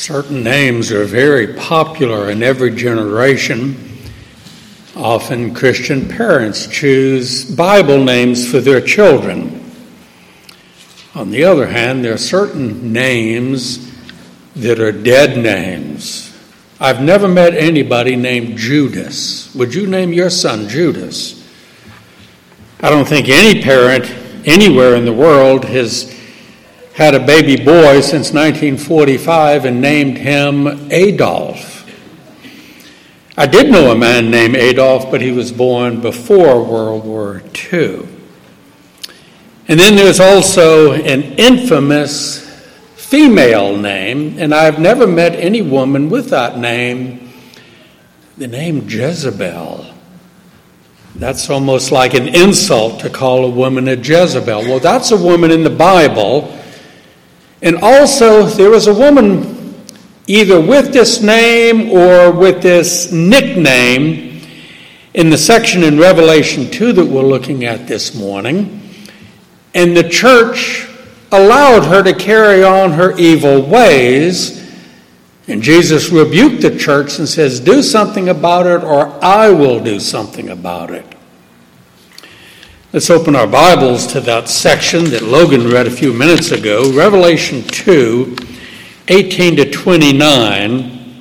Certain names are very popular in every generation. Often Christian parents choose Bible names for their children. On the other hand, there are certain names that are dead names. I've never met anybody named Judas. Would you name your son Judas? I don't think any parent anywhere in the world has had a baby boy since 1945 and named him Adolf. I did know a man named Adolf, but he was born before World War II. And then there's also an infamous female name, and I've never met any woman with that name, the name Jezebel. That's almost like an insult to call a woman a Jezebel. Well, that's a woman in the Bible. And also, there was a woman either with this name or with this nickname in the section in Revelation 2 that we're looking at this morning. And the church allowed her to carry on her evil ways. And Jesus rebuked the church and says, do something about it or I will do something about it. Let's open our Bibles to that section that Logan read a few minutes ago, Revelation 2, 18 to 29.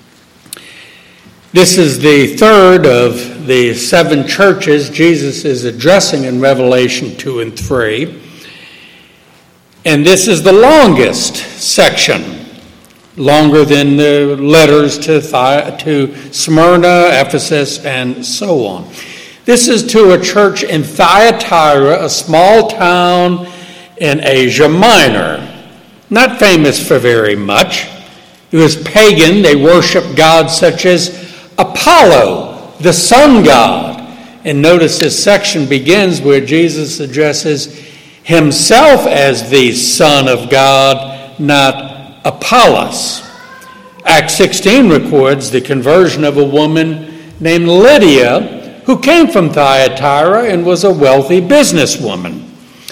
This is the third of the 7 churches Jesus is addressing in Revelation 2 and 3. And this is the longest section, longer than the letters to Smyrna, Ephesus, and so on. This is to a church in Thyatira, a small town in Asia Minor, not famous for very much. It was pagan. They worshiped gods such as Apollo, the sun god. And notice this section begins where Jesus addresses himself as the Son of God, not Apollos. Acts 16 records the conversion of a woman named Lydia, who came from Thyatira and was a wealthy businesswoman.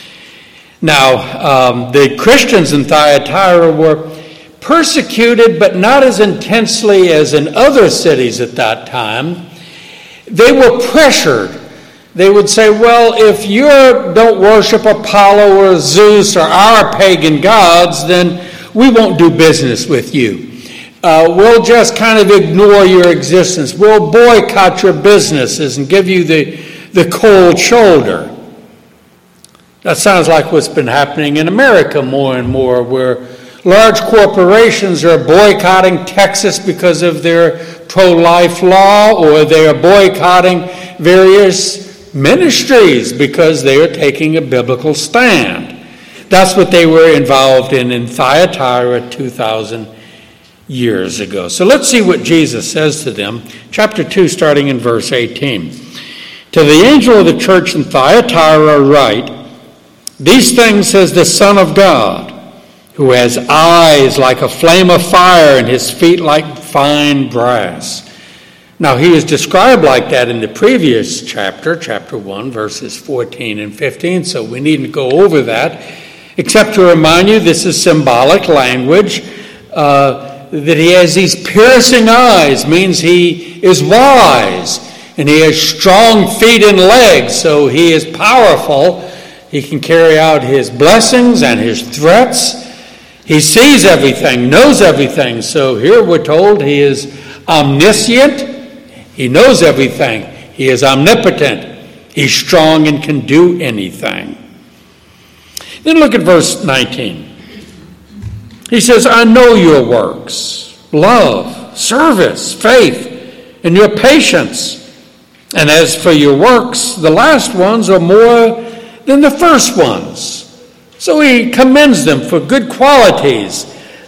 Now, the Christians in Thyatira were persecuted, but not as intensely as in other cities at that time. They were pressured. They would say, well, if you don't worship Apollo or Zeus or our pagan gods, then we won't do business with you. We'll just kind of ignore your existence. We'll boycott your businesses and give you the cold shoulder. That sounds like what's been happening in America more and more, where large corporations are boycotting Texas because of their pro-life law, or they are boycotting various ministries because they are taking a biblical stand. That's what they were involved in Thyatira 2,000 years ago. So let's see what Jesus says to them. Chapter 2, starting in verse 18. To the angel of the church in Thyatira write, these things says the Son of God, who has eyes like a flame of fire and his feet like fine brass. Now, he is described like that in the previous chapter 1, verses 14 and 15, so we needn't go over that, except to remind you this is symbolic language. That he has these piercing eyes means he is wise, and he has strong feet and legs, so he is powerful. He can carry out his blessings and his threats. He sees everything, knows everything. So here we're told he is omniscient. He knows everything. He is omnipotent. He's strong and can do anything. Then look at verse 19. He says, I know your works, love, service, faith, and your patience. And as for your works, the last ones are more than the first ones. So he commends them for good qualities.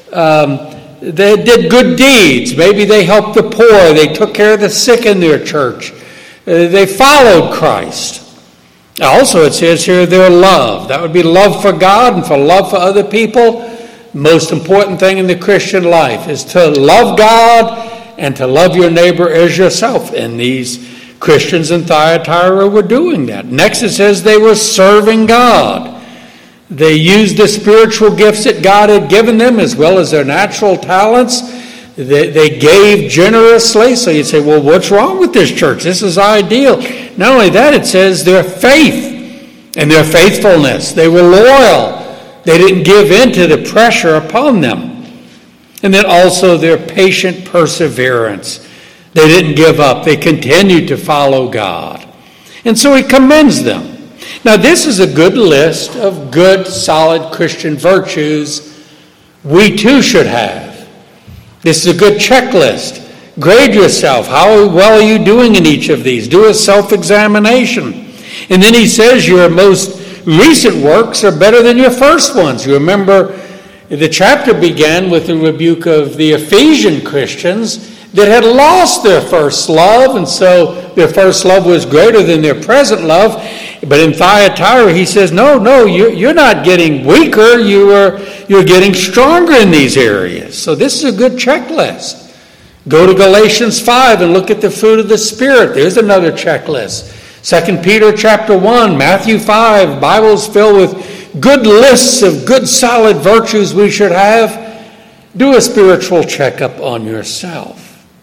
They did good deeds. Maybe they helped the poor. They took care of the sick in their church. They followed Christ. Also, it says here their love. That would be love for God and for love for other people. The most important thing in the Christian life is to love God and to love your neighbor as yourself. And these Christians in Thyatira were doing that. Next it says they were serving God. They used the spiritual gifts that God had given them as well as their natural talents. They gave generously. So you'd say, well, what's wrong with this church? This is ideal. Not only that, it says their faith and their faithfulness. They were loyal. They didn't give in to the pressure upon them. And then also their patient perseverance. They didn't give up. They continued to follow God. And so he commends them. Now, this is a good list of good, solid Christian virtues we too should have. This is a good checklist. Grade yourself. How well are you doing in each of these? Do a self-examination. And then he says your most recent works are better than your first ones. You remember the chapter began with a rebuke of the Ephesian Christians that had lost their first love, and so their first love was greater than their present love. But in Thyatira, he says, no, you're not getting weaker, you're getting stronger in these areas. So this is a good checklist. Go to Galatians 5 and look at the fruit of the Spirit. There's another checklist. 2 Peter chapter 1, Matthew 5, Bible's filled with good lists of good solid virtues we should have. Do a spiritual checkup on yourself.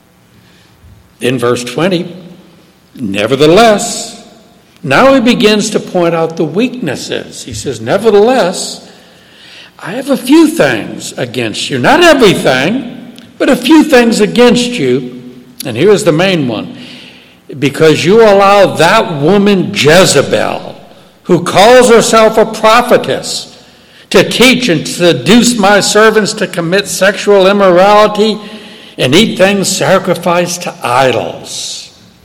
In verse 20, nevertheless, now he begins to point out the weaknesses. He says, nevertheless, I have a few things against you. Not everything, but a few things against you. And here's the main one. Because you allow that woman Jezebel, who calls herself a prophetess, to teach and seduce my servants to commit sexual immorality and eat things sacrificed to idols.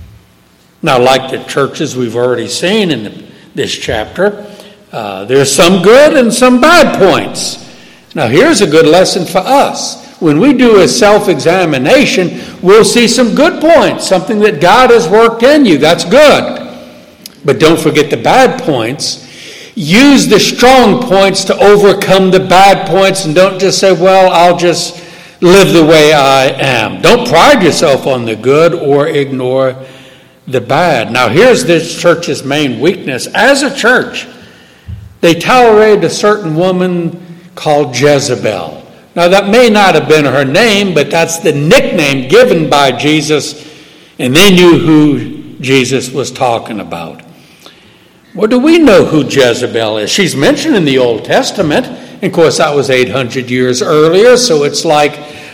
Now, like the churches we've already seen in this chapter, there's some good and some bad points. Now, here's a good lesson for us. When we do a self-examination, we'll see some good points, something that God has worked in you. That's good. But don't forget the bad points. Use the strong points to overcome the bad points, and don't just say, well, I'll just live the way I am. Don't pride yourself on the good or ignore the bad. Now, here's this church's main weakness. As a church, they tolerated a certain woman called Jezebel. Now, that may not have been her name, but that's the nickname given by Jesus, and they knew who Jesus was talking about. Well, do we know who Jezebel is? She's mentioned in the Old Testament. And of course, that was 800 years earlier, so it's like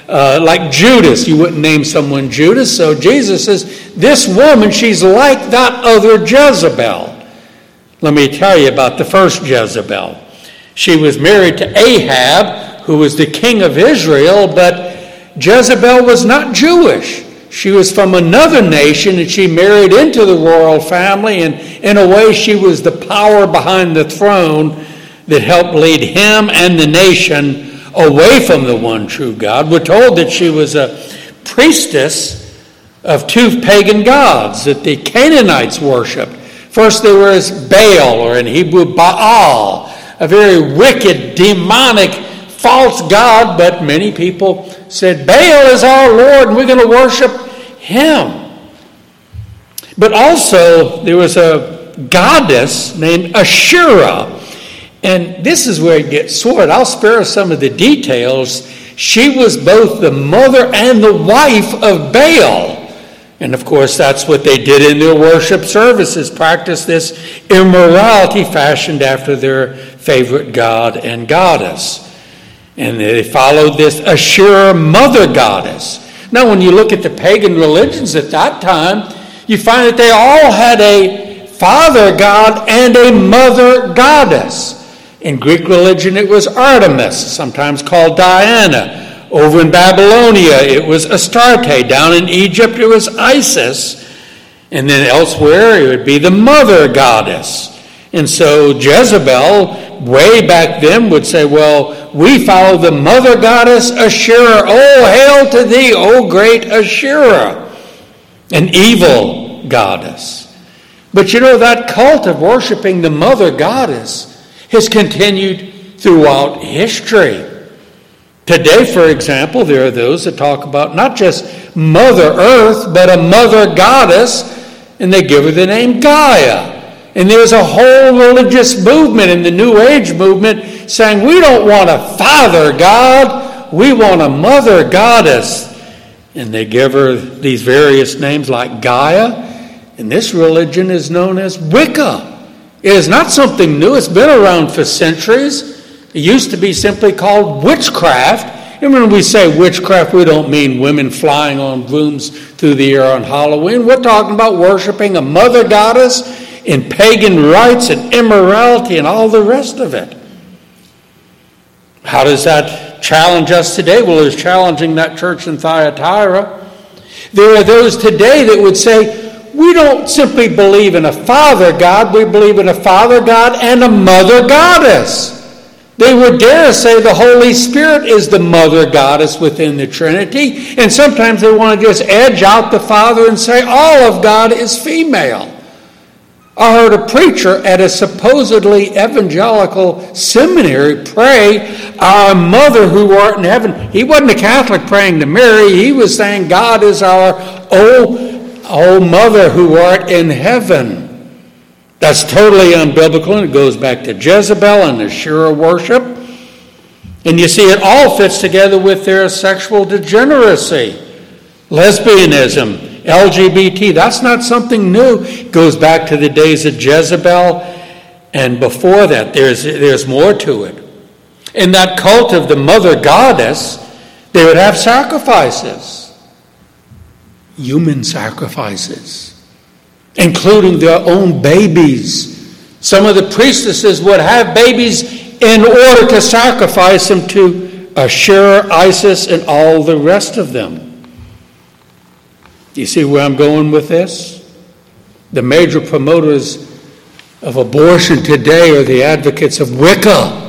Judas. You wouldn't name someone Judas. So Jesus says, this woman, she's like that other Jezebel. Let me tell you about the first Jezebel. She was married to Ahab, who was the king of Israel, but Jezebel was not Jewish. She was from another nation, and she married into the royal family, and in a way she was the power behind the throne that helped lead him and the nation away from the one true God. We're told that she was a priestess of two pagan gods that the Canaanites worshipped. First there was Baal, or in Hebrew Baal, a very wicked, demonic, false god, but many people said, Baal is our Lord and we're going to worship him. But also there was a goddess named Asherah. And this is where it gets sordid. I'll spare some of the details. She was both the mother and the wife of Baal. And of course, that's what they did in their worship services, practice this immorality fashioned after their favorite god and goddess. And they followed this Asherah mother goddess. Now, when you look at the pagan religions at that time, you find that they all had a father god and a mother goddess. In Greek religion, it was Artemis, sometimes called Diana. Over in Babylonia, it was Astarte. Down in Egypt, it was Isis. And then elsewhere, it would be the mother goddess. And so Jezebel, way back then, would say, well, we follow the mother goddess Asherah. Oh, hail to thee, O great Asherah, an evil goddess. But you know, that cult of worshiping the mother goddess has continued throughout history. Today, for example, there are those that talk about not just Mother Earth, but a mother goddess, and they give her the name Gaia. And there's a whole religious movement in the New Age movement saying, we don't want a father god, we want a mother goddess. And they give her these various names like Gaia. And this religion is known as Wicca. It is not something new. It's been around for centuries. It used to be simply called witchcraft. And when we say witchcraft, we don't mean women flying on brooms through the air on Halloween. We're talking about worshiping a mother goddess in pagan rites and immorality and all the rest of it. How does that challenge us today? Well, it's challenging that church in Thyatira. There are those today that would say, we don't simply believe in a father God, we believe in a father God and a mother goddess. They would dare say the Holy Spirit is the mother goddess within the Trinity. And sometimes they want to just edge out the Father and say all of God is female. I heard a preacher at a supposedly evangelical seminary pray, our mother who art in heaven. He wasn't a Catholic praying to Mary. He was saying God is our O mother who art in heaven. That's totally unbiblical, and it goes back to Jezebel and Asherah worship. And you see, it all fits together with their sexual degeneracy. Lesbianism, LGBT, that's not something new. It goes back to the days of Jezebel, and before that, there's more to it. In that cult of the mother goddess, they would have sacrifices. Human sacrifices. Including their own babies. Some of the priestesses would have babies in order to sacrifice them to Asherah, Isis, and all the rest of them. Do you see where I'm going with this? The major promoters of abortion today are the advocates of Wicca.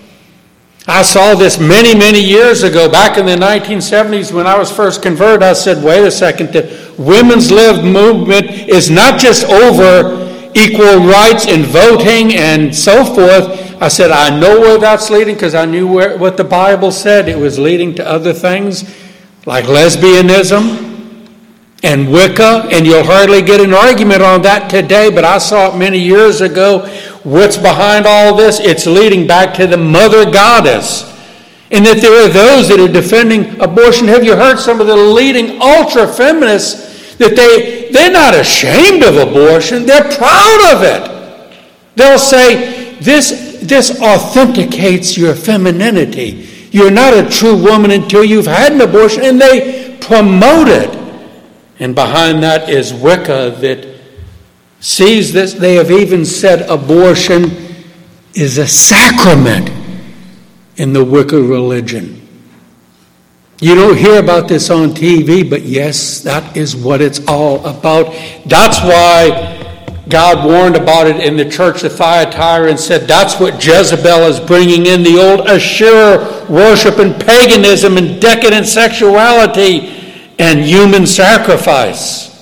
I saw this many, many years ago, back in the 1970s when I was first converted. I said, wait a second, the women's lib movement is not just over equal rights and voting and so forth. I said, I know where that's leading because I knew what the Bible said. It was leading to other things like lesbianism and Wicca, and you'll hardly get an argument on that today, but I saw it many years ago. What's behind all this? It's leading back to the mother goddess. And that there are those that are defending abortion. Have you heard some of the leading ultra-feminists that they're not ashamed of abortion, they're proud of it. They'll say, this authenticates your femininity. You're not a true woman until you've had an abortion, and they promote it. And behind that is Wicca that sees this. They have even said abortion is a sacrament in the Wicca religion. You don't hear about this on TV, but yes, that is what it's all about. That's why God warned about it in the church of Thyatira and said that's what Jezebel is bringing in, the old Asherah worship and paganism and decadent sexuality and human sacrifice.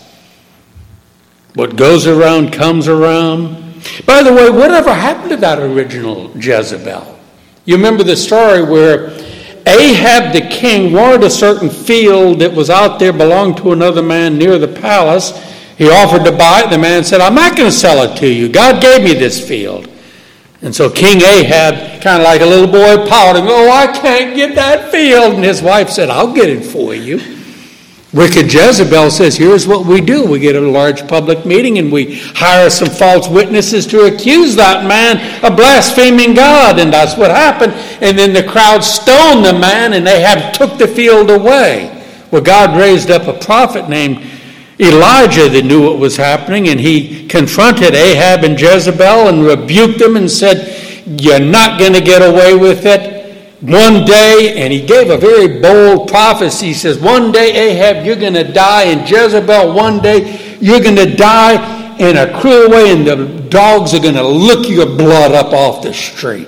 What goes around comes around. By the way, whatever happened to that original Jezebel? You remember the story where Ahab the king wanted a certain field that was out there, belonged to another man near the palace. He offered to buy it. The man said, I'm not going to sell it to you. God gave me this field. And so King Ahab, kind of like a little boy, pouting, oh, I can't get that field. And his wife said, I'll get it for you. Wicked Jezebel says, here's what we do. We get a large public meeting and we hire some false witnesses to accuse that man of blaspheming God. And that's what happened. And then the crowd stoned the man and Ahab took the field away. Well, God raised up a prophet named Elijah that knew what was happening. And he confronted Ahab and Jezebel and rebuked them and said, you're not going to get away with it. One day, and he gave a very bold prophecy. He says, one day, Ahab, you're going to die, and Jezebel, one day, you're going to die in a cruel way, and the dogs are going to lick your blood up off the street.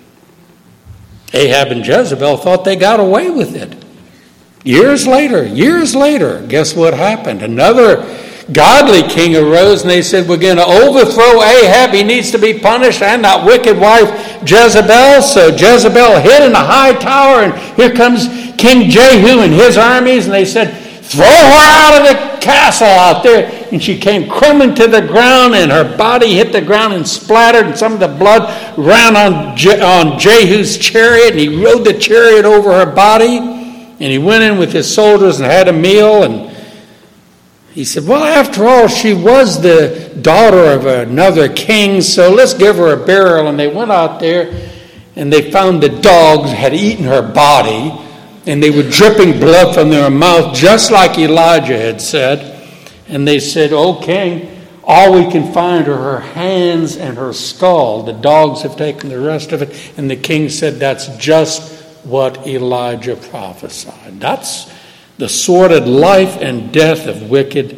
Ahab and Jezebel thought they got away with it. Years later, guess what happened? Another godly king arose, and they said, we're going to overthrow Ahab. He needs to be punished, and that wicked wife Jezebel. So Jezebel hid in a high tower, and here comes King Jehu and his armies, and they said, throw her out of the castle out there. And she came crumbling to the ground, and her body hit the ground and splattered, and some of the blood ran on Jehu's chariot, and he rode the chariot over her body, and he went in with his soldiers and had a meal, and he said, well, after all, she was the daughter of another king, so let's give her a burial. And they went out there, and they found the dogs had eaten her body, and they were dripping blood from their mouth, just like Elijah had said. And they said, "O king, all we can find are her hands and her skull. The dogs have taken the rest of it." And the king said, "That's just what Elijah prophesied." That's the sordid life and death of wicked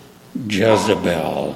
Jezebel.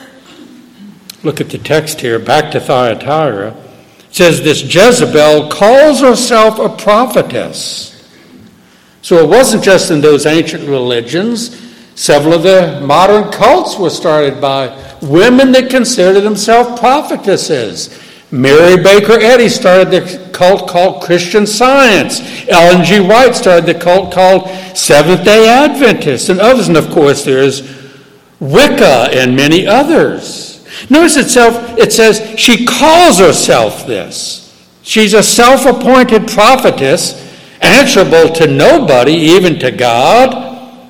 Look at the text here, back to Thyatira. It says this Jezebel calls herself a prophetess. So it wasn't just in those ancient religions. Several of the modern cults were started by women that considered themselves prophetesses. Mary Baker Eddy started the cult called Christian Science. Ellen G. White started the cult called Seventh-day Adventists, and others. And of course there's Wicca and many others. Notice it says she calls herself this. She's a self-appointed prophetess, answerable to nobody, even to God.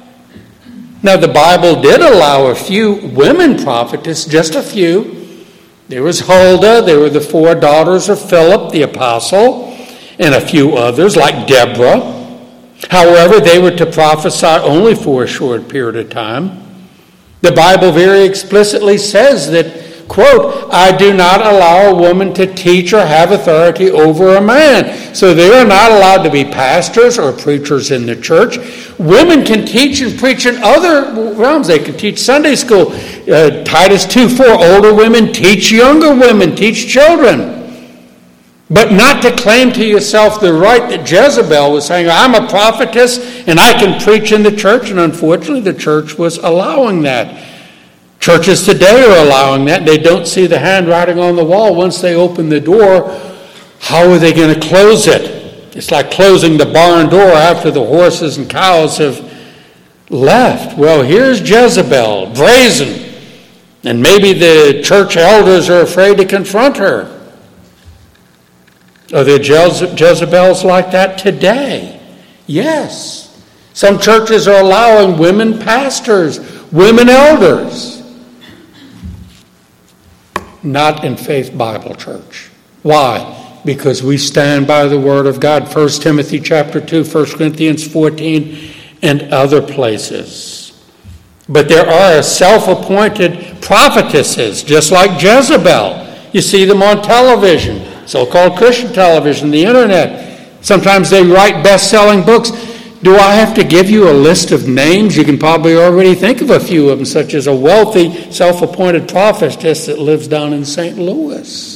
Now the Bible did allow a few women prophetess, just a few. There was Huldah, there were the 4 daughters of Philip the apostle, and a few others like Deborah. However, they were to prophesy only for a short period of time. The Bible very explicitly says that, quote, "I do not allow a woman to teach or have authority over a man." So they are not allowed to be pastors or preachers in the church. Women can teach and preach in other realms. They can teach Sunday school. Titus 2:4, older women teach younger women, teach children. But not to claim to yourself the right that Jezebel was saying, "I'm a prophetess and I can preach in the church." And unfortunately, the church was allowing that. Churches today are allowing that. They don't see the handwriting on the wall. Once they open the door, how are they going to close it? It's like closing the barn door after the horses and cows have left. Well, here's Jezebel, brazen. And maybe the church elders are afraid to confront her. Are there Jezebels like that today? Yes. Some churches are allowing women pastors, women elders. Not in Faith Bible Church. Why? Because we stand by the Word of God. 1 Timothy chapter 2, 1 Corinthians 14, and other places. But there are self-appointed prophetesses, just like Jezebel. You see them on television, so-called Christian television, the internet. Sometimes they write best-selling books. Do I have to give you a list of names? You can probably already think of a few of them, such as a wealthy, self-appointed prophetess that lives down in St. Louis.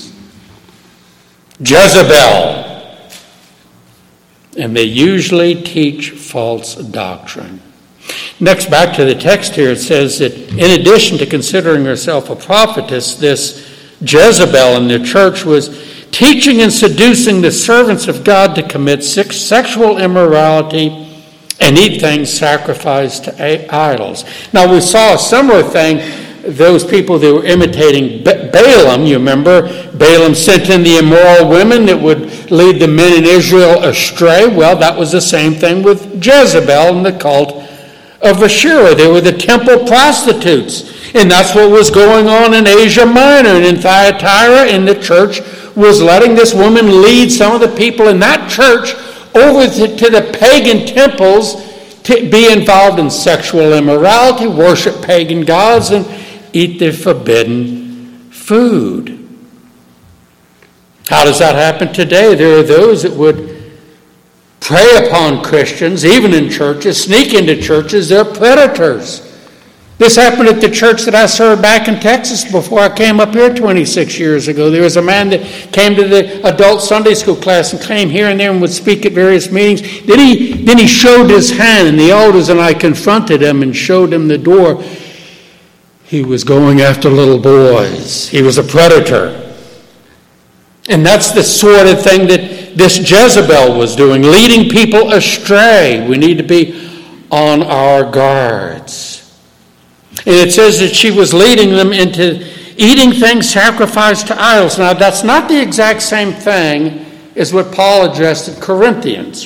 Jezebel. And they usually teach false doctrine. Next, back to the text here, it says that in addition to considering herself a prophetess, this Jezebel in the church was teaching and seducing the servants of God to commit sexual immorality and eat things sacrificed to idols. Now, we saw a similar thing. Those people that were imitating Balaam, you remember, Balaam sent in the immoral women that would lead the men in Israel astray. Well, that was the same thing with Jezebel and the cult of Asherah. They were the temple prostitutes. And that's what was going on in Asia Minor and in Thyatira, and the church was letting this woman lead some of the people in that church over to the pagan temples to be involved in sexual immorality, worship pagan gods, and eat their forbidden food. How does that happen today? There are those that would prey upon Christians, even in churches, sneak into churches. They're predators. This happened at the church that I served back in Texas before I came up here 26 years ago. There was a man that came to the adult Sunday school class and came here and there and would speak at various meetings. Then he showed his hand, and the elders and I confronted him and showed him the door. He was going after little boys. He was a predator. And that's the sort of thing that this Jezebel was doing, leading people astray. We need to be on our guards. And it says that she was leading them into eating things sacrificed to idols. Now, that's not the exact same thing as what Paul addressed at Corinthians.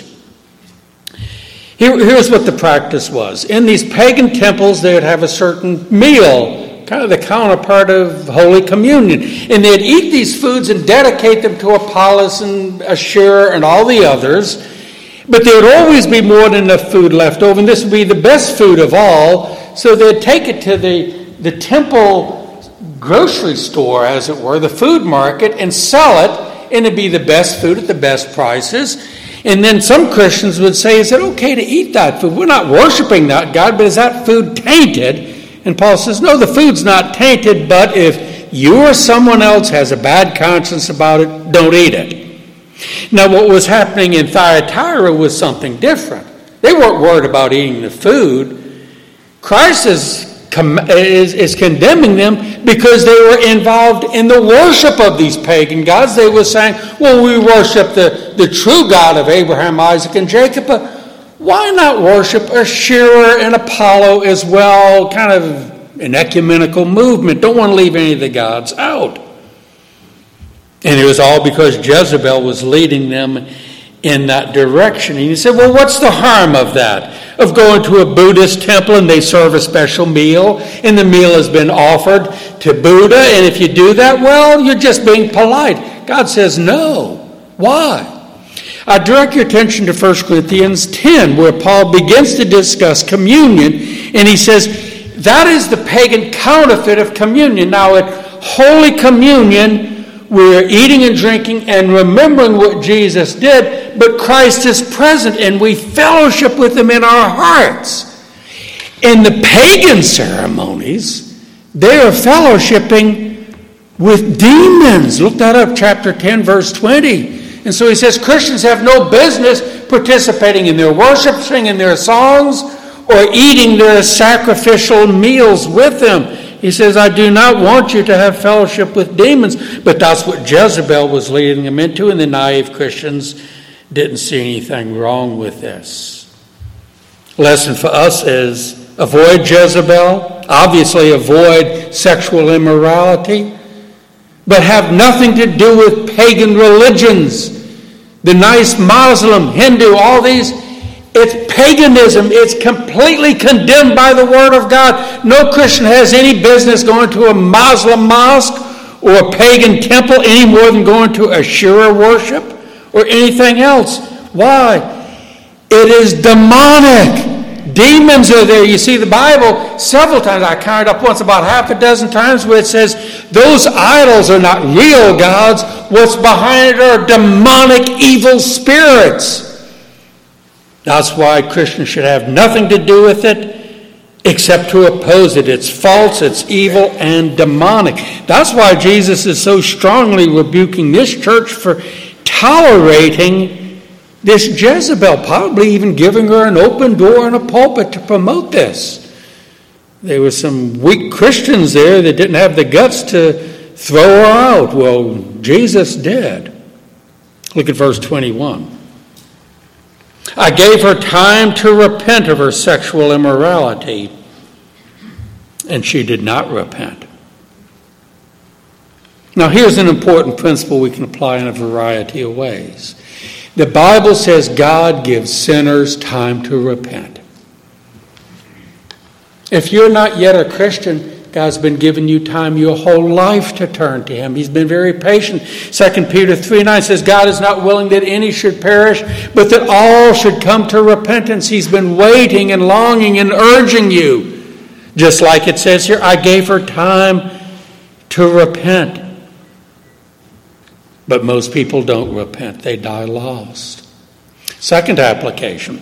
Here's what the practice was. In these pagan temples, they would have a certain meal, kind of the counterpart of Holy Communion. And they'd eat these foods and dedicate them to Apollos and Asherah and all the others. But there would always be more than enough food left over. And this would be the best food of all. So they'd take it to the temple grocery store, as it were, the food market, and sell it. And it'd be the best food at the best prices. And then some Christians would say, is it okay to eat that food? We're not worshiping that God, but is that food tainted? And Paul says, no, the food's not tainted, but if you or someone else has a bad conscience about it, don't eat it. Now, what was happening in Thyatira was something different. They weren't worried about eating the food. Christ is condemning them because they were involved in the worship of these pagan gods. They were saying, well, we worship the true God of Abraham, Isaac, and Jacob, but why not worship Asherah and Apollo as well? Kind of an ecumenical movement. Don't want to leave any of the gods out. And it was all because Jezebel was leading them in that direction. And you said, well, what's the harm of that? Of going to a Buddhist temple and they serve a special meal and the meal has been offered to Buddha, and if you do that, well, you're just being polite. God says no. Why? I direct your attention to 1 Corinthians 10, where Paul begins to discuss communion, and he says that is the pagan counterfeit of communion. Now, at Holy Communion, we're eating and drinking and remembering what Jesus did, but Christ is present and we fellowship with him in our hearts. In the pagan ceremonies, they are fellowshipping with demons. Look that up, chapter 10, verse 20. And so he says Christians have no business participating in their worship, singing their songs, or eating their sacrificial meals with them. He says, I do not want you to have fellowship with demons. But that's what Jezebel was leading them into, and the naive Christians didn't see anything wrong with this. Lesson for us is avoid Jezebel, obviously avoid sexual immorality, but have nothing to do with pagan religions. The nice Muslim, Hindu, all these, it's paganism. It's completely condemned by the Word of God. No Christian has any business going to a Muslim mosque or a pagan temple any more than going to Asherah worship or anything else. Why? It is demonic. Demons are there. You see the Bible several times. I counted up once about half a dozen times where it says those idols are not real gods. What's behind it are demonic evil spirits. That's why Christians should have nothing to do with it except to oppose it. It's false, it's evil, and demonic. That's why Jesus is so strongly rebuking this church for tolerating this Jezebel, probably even giving her an open door and a pulpit to promote this. There were some weak Christians there that didn't have the guts to throw her out. Well, Jesus did. Look at verse 21. I gave her time to repent of her sexual immorality, and she did not repent. Now, here's an important principle we can apply in a variety of ways. The Bible says God gives sinners time to repent. If you're not yet a Christian, God's been giving you time your whole life to turn to him. He's been very patient. 2 Peter 3:9 says, God is not willing that any should perish, but that all should come to repentance. He's been waiting and longing and urging you. Just like it says here, I gave her time to repent. But most people don't repent. They die lost. Second application.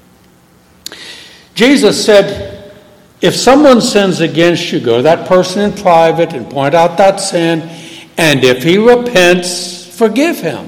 Jesus said, if someone sins against you, go to that person in private and point out that sin, and if he repents, forgive him.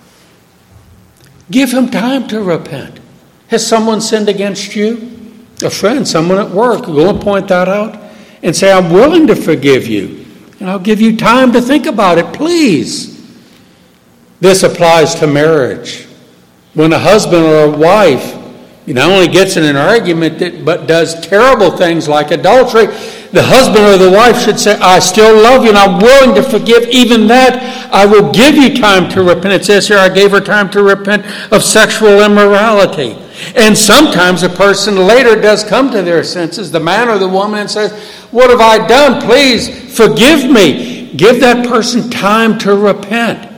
Give him time to repent. Has someone sinned against you? A friend, someone at work, go and point that out and say, I'm willing to forgive you, and I'll give you time to think about it, please. This applies to marriage. When a husband or a wife he not only gets in an argument, but does terrible things like adultery, the husband or the wife should say, I still love you and I'm willing to forgive even that. I will give you time to repent. It says here, I gave her time to repent of sexual immorality. And sometimes a person later does come to their senses, the man or the woman, and says, what have I done? Please forgive me. Give that person time to repent.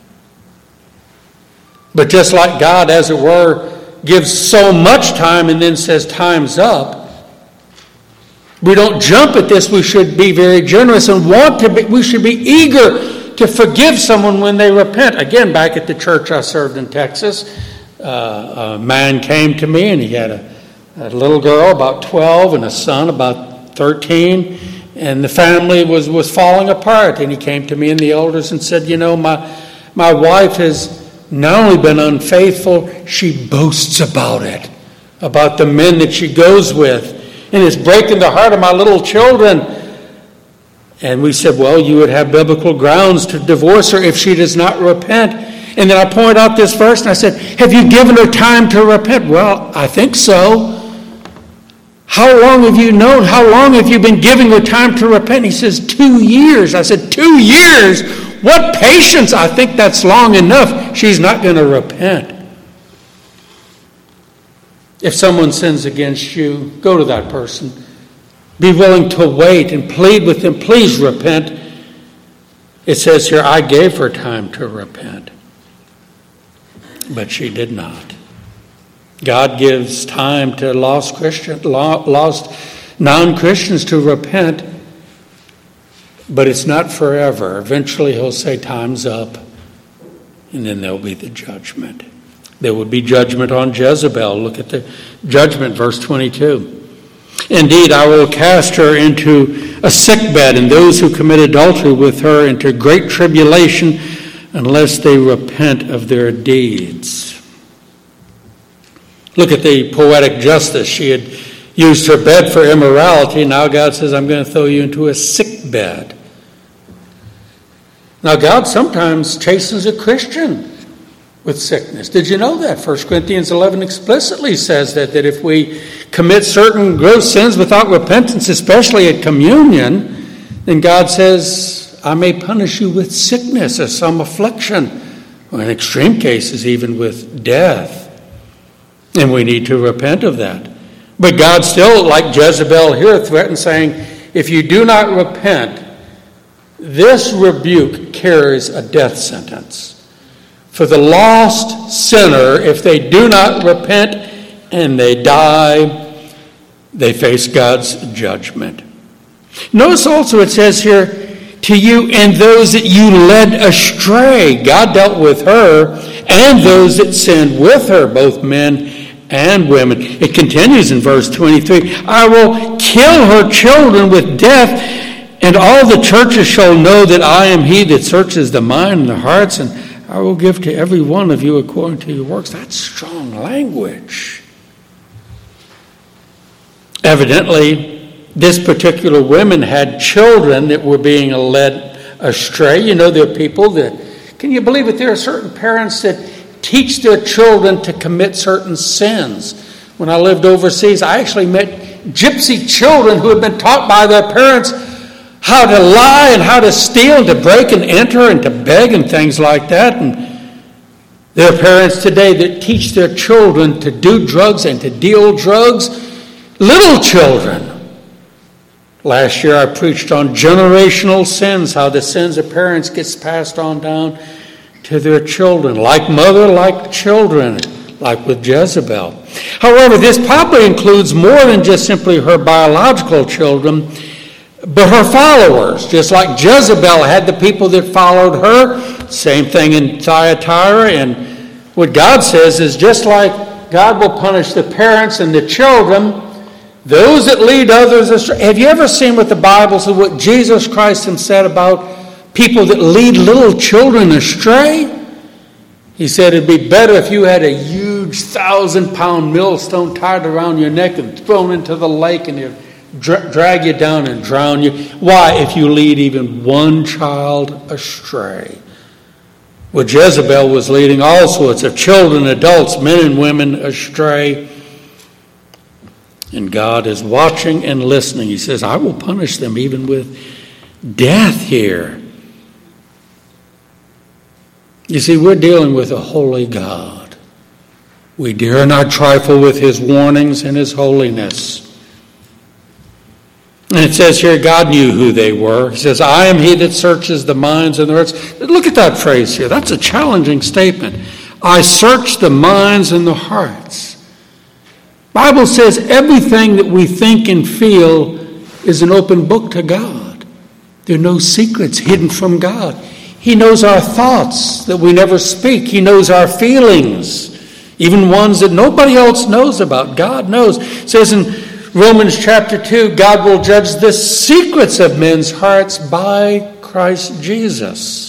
But just like God, as it were, gives so much time and then says time's up, we don't jump at this. We should be very generous and we should be eager to forgive someone when they repent. Again, back at the church I served in Texas, a man came to me and he had a little girl about 12 and a son about 13, and the family was falling apart. And he came to me and the elders and said, my wife has not only been unfaithful, she boasts about it, about the men that she goes with, and it's breaking the heart of my little children. And we said, well, you would have biblical grounds to divorce her if she does not repent. And then I pointed out this verse and I said, have you given her time to repent? Well, I think so. How long have you known? How long have you been giving her time to repent? He says, 2 years. I said, 2 years? What patience? I think that's long enough. She's not going to repent. If someone sins against you, go to that person. Be willing to wait and plead with them. Please repent. It says here, I gave her time to repent. But she did not. God gives time to lost non-Christians to repent. But it's not forever. Eventually he'll say time's up. And then there'll be the judgment. There would be judgment on Jezebel. Look at the judgment, verse 22. Indeed, I will cast her into a sickbed, and those who commit adultery with her into great tribulation, unless they repent of their deeds. Look at the poetic justice. She had used her bed for immorality. Now God says, I'm going to throw you into a sick bed. Now God sometimes chastens a Christian with sickness. Did you know that? 1 Corinthians 11 explicitly says that if we commit certain gross sins without repentance, especially at communion, then God says, I may punish you with sickness or some affliction, or in extreme cases even with death. And we need to repent of that. But God still, like Jezebel here, threatens saying, if you do not repent, this rebuke carries a death sentence. For the lost sinner, if they do not repent and they die, they face God's judgment. Notice also it says here, to you and those that you led astray. God dealt with her and those that sinned with her, both men and women. It continues in verse 23, I will kill her children with death, and all the churches shall know that I am he that searches the mind and the hearts, and I will give to every one of you according to your works. That's strong language. Evidently, this particular woman had children that were being led astray. You know, there are people that, can you believe it? There are certain parents that teach their children to commit certain sins. When I lived overseas, I actually met gypsy children who had been taught by their parents how to lie and how to steal and to break and enter and to beg and things like that. And there are parents today that teach their children to do drugs and to deal drugs. Little children. Last year I preached on generational sins, how the sins of parents gets passed on down to their children, like mother, like children, like with Jezebel. However, this probably includes more than just simply her biological children, but her followers. Just like Jezebel had the people that followed her, same thing in Thyatira. And what God says is just like God will punish the parents and the children, those that lead others astray. Have you ever seen what the Bible says, what Jesus Christ said about people that lead little children astray? He said it'd be better if you had a huge 1,000-pound millstone tied around your neck and thrown into the lake and it'd drag you down and drown you. Why? If you lead even one child astray. Well, Jezebel was leading all sorts of children, adults, men and women astray. And God is watching and listening. He says, I will punish them even with death here. You see, we're dealing with a holy God. We dare not trifle with his warnings and his holiness. And it says here, God knew who they were. He says, I am he that searches the minds and the hearts. Look at that phrase here. That's a challenging statement. I search the minds and the hearts. The Bible says everything that we think and feel is an open book to God. There are no secrets hidden from God. He knows our thoughts that we never speak. He knows our feelings, even ones that nobody else knows about. God knows. It says in Romans chapter 2, God will judge the secrets of men's hearts by Christ Jesus.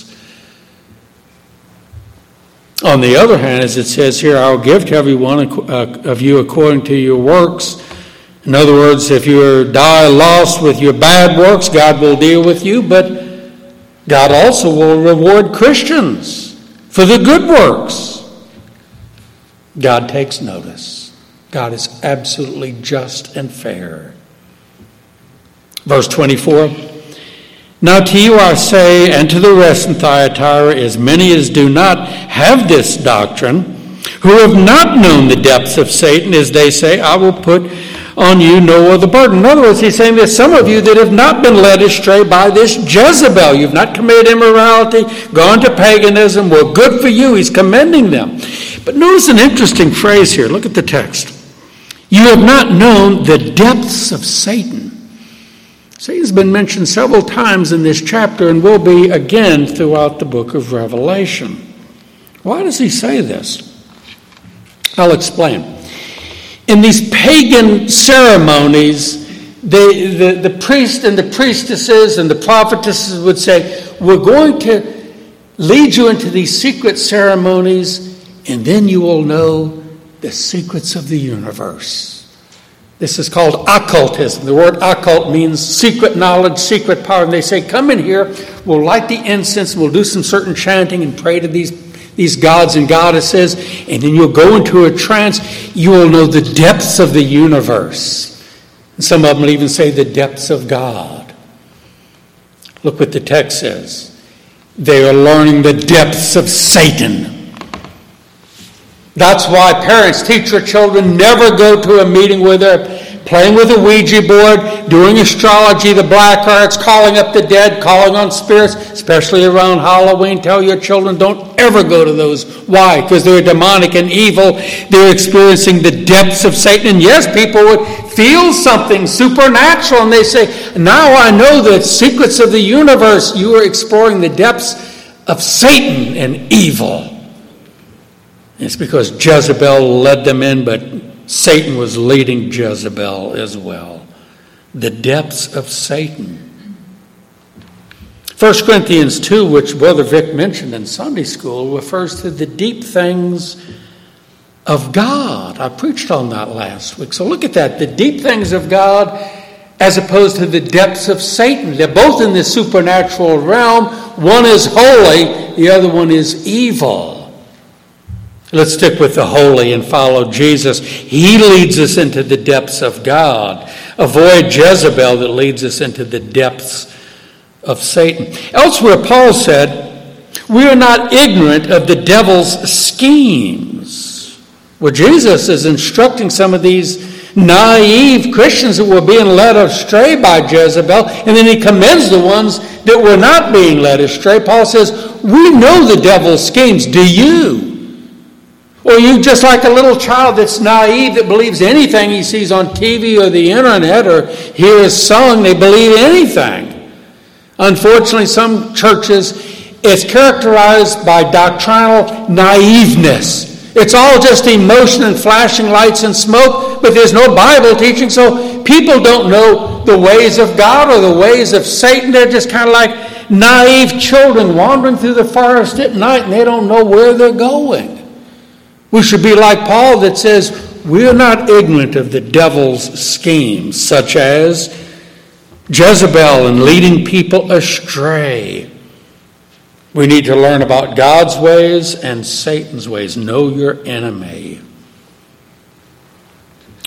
On the other hand, as it says here, I'll give to every one of you according to your works. In other words, if you die lost with your bad works, God will deal with you, but God also will reward Christians for the good works. God takes notice. God is absolutely just and fair. Verse 24, now to you I say, and to the rest in Thyatira, as many as do not have this doctrine, who have not known the depths of Satan, as they say, I will put on you no other burden. In other words, he's saying there's some of you that have not been led astray by this Jezebel. You've not committed immorality, gone to paganism. Well, good for you. He's commending them. But notice an interesting phrase here. Look at the text. You have not known the depths of Satan. Satan's been mentioned several times in this chapter and will be again throughout the book of Revelation. Why does he say this? I'll explain. In these pagan ceremonies, the priest and the priestesses and the prophetesses would say, we're going to lead you into these secret ceremonies, and then you will know the secrets of the universe. This is called occultism. The word occult means secret knowledge, secret power. And they say, come in here, we'll light the incense, we'll do some certain chanting and pray to these gods and goddesses, and then you'll go into a trance. You will know the depths of the universe. And some of them will even say the depths of God. Look what the text says. They are learning the depths of Satan. That's why parents teach their children never go to a meeting where they're playing with a Ouija board, doing astrology, the black arts, calling up the dead, calling on spirits, especially around Halloween. Tell your children don't ever go to those. Why? Because they're demonic and evil. They're experiencing the depths of Satan. And yes, people would feel something supernatural, and they say, now I know the secrets of the universe. You are exploring the depths of Satan and evil. It's because Jezebel led them in, but Satan was leading Jezebel as well. The depths of Satan. 1 Corinthians 2, which Brother Vic mentioned in Sunday school, refers to the deep things of God. I preached on that last week. So look at that. The deep things of God as opposed to the depths of Satan. They're both in the supernatural realm. One is holy, the other one is evil. Let's stick with the holy and follow Jesus. He leads us into the depths of God. Avoid Jezebel that leads us into the depths of Satan. Elsewhere, Paul said, we are not ignorant of the devil's schemes. Well, Jesus is instructing some of these naive Christians that were being led astray by Jezebel, and then he commends the ones that were not being led astray. Paul says, we know the devil's schemes. Do you? Or you just like a little child that's naive that believes anything he sees on TV or the internet or hears sung, they believe anything. Unfortunately, some churches, it's characterized by doctrinal naiveness. It's all just emotion and flashing lights and smoke, but there's no Bible teaching, so people don't know the ways of God or the ways of Satan. They're just kind of like naive children wandering through the forest at night, and they don't know where they're going. We should be like Paul that says, we are not ignorant of the devil's schemes, such as Jezebel and leading people astray. We need to learn about God's ways and Satan's ways. Know your enemy.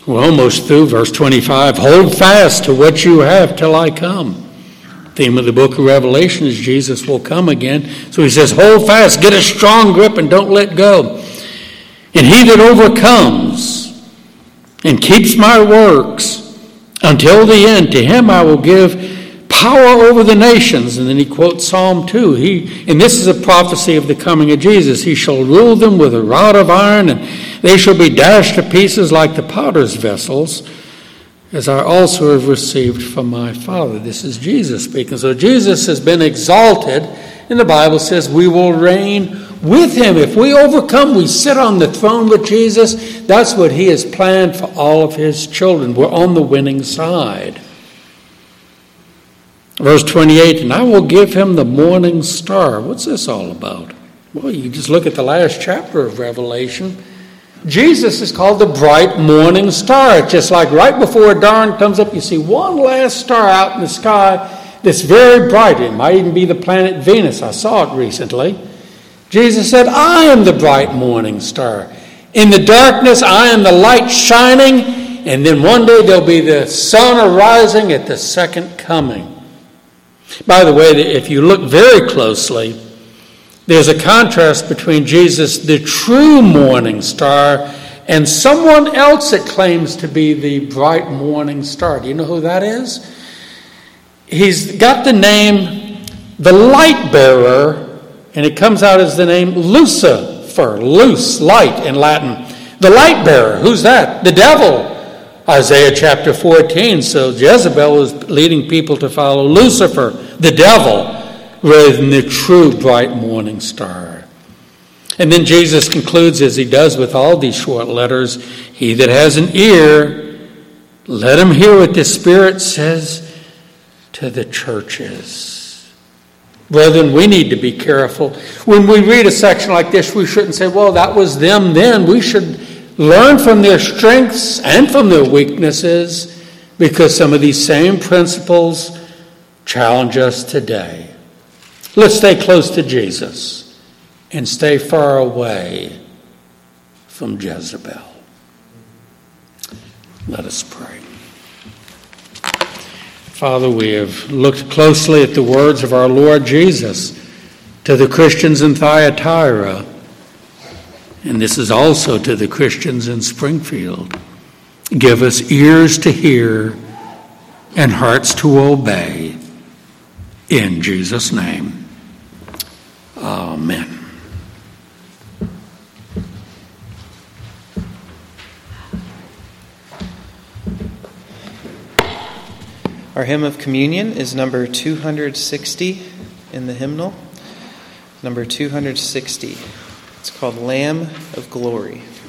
We're almost through verse 25. Hold fast to what you have till I come. Theme of the book of Revelation is Jesus will come again. So he says, hold fast, get a strong grip, and don't let go. And he that overcomes and keeps my works until the end, to him I will give power over the nations. And then he quotes Psalm 2. And this is a prophecy of the coming of Jesus. He shall rule them with a rod of iron, and they shall be dashed to pieces like the potter's vessels, as I also have received from my Father. This is Jesus speaking. So Jesus has been exalted, and the Bible says we will reign with him. If we overcome, we sit on the throne with Jesus. That's what he has planned for all of his children. We're on the winning side. Verse 28, and I will give him the morning star. What's this all about? Well, you just look at the last chapter of Revelation. Jesus is called the bright morning star. It's just like right before dawn comes up, you see one last star out in the sky that's very bright. It might even be the planet Venus. I saw it recently. Jesus said, I am the bright morning star. In the darkness, I am the light shining, and then one day there'll be the sun arising at the second coming. By the way, if you look very closely, there's a contrast between Jesus, the true morning star, and someone else that claims to be the bright morning star. Do you know who that is? He's got the name, the light bearer, and it comes out as the name Lucifer, loose, light in Latin. The light bearer, who's that? The devil. Isaiah chapter 14. So Jezebel is leading people to follow Lucifer, the devil, rather than the true bright morning star. And then Jesus concludes, as he does with all these short letters, he that has an ear, let him hear what the Spirit says to the churches. Brethren, we need to be careful. When we read a section like this, we shouldn't say, well, that was them then. We should learn from their strengths and from their weaknesses, because some of these same principles challenge us today. Let's stay close to Jesus and stay far away from Jezebel. Let us pray. Father, we have looked closely at the words of our Lord Jesus to the Christians in Thyatira, and this is also to the Christians in Springfield. Give us ears to hear and hearts to obey. In Jesus' name. Amen. Our hymn of communion is number 260 in the hymnal. Number 260. It's called Lamb of Glory.